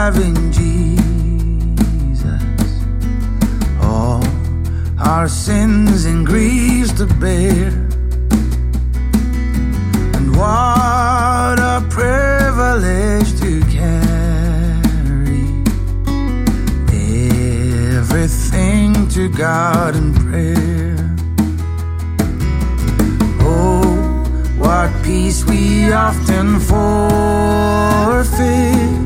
have in Jesus, all our sins and griefs to bear. And what a privilege to carry everything to God in prayer. Oh, what peace we often forfeit.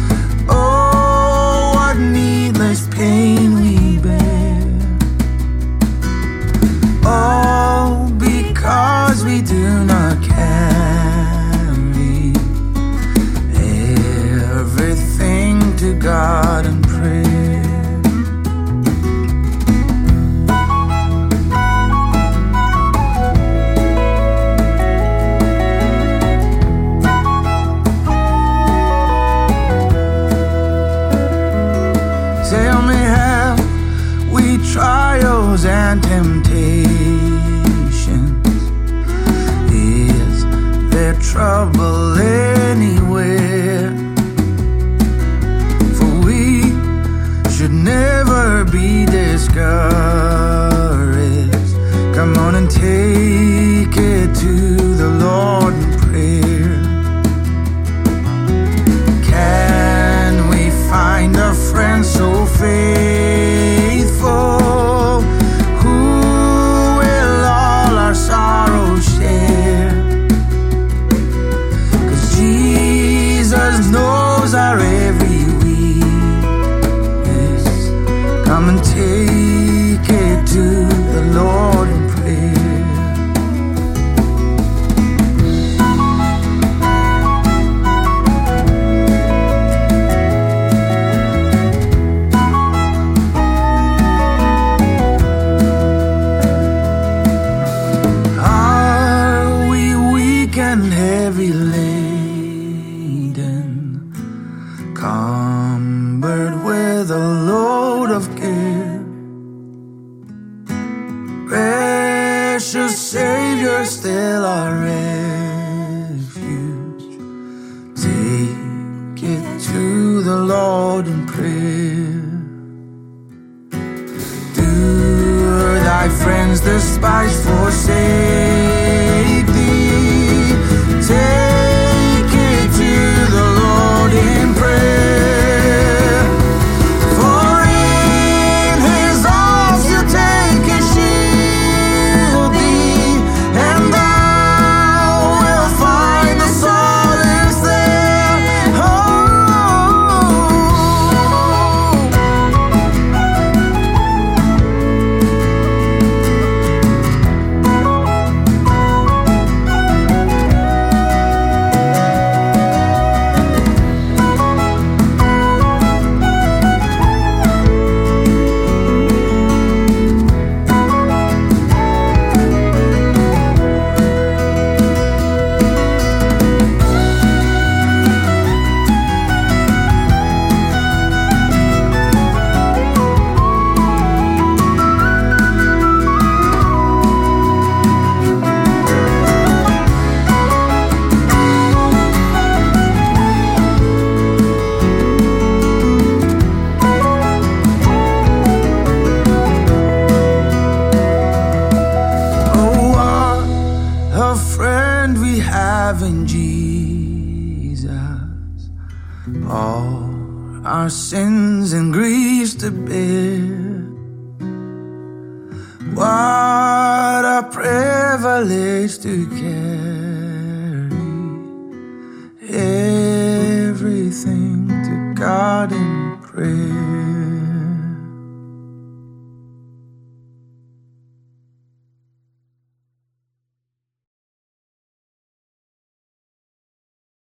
Oh, what needless pain we bear. All because we do not carry everything to God in prayer. Tell me, have we trials and temptations? Is there trouble anywhere? For we should never be discouraged. Come on and take it to the Lord in prayer. Can we find a friend so faithful, who will all our sorrows share? 'Cause Jesus knows our every weakness. Come and take it to the Lord in prayer. Heavy laden, cumbered with a load of care. Precious Savior, still our refuge. Take it to the Lord in prayer. Do thy friends despise, forsake thee? Take it to the Lord in prayer. For in His arms you take His shield thee, and thou wilt find the solace there. In Jesus, all our sins and griefs to bear. What a privilege to carry everything to God in prayer.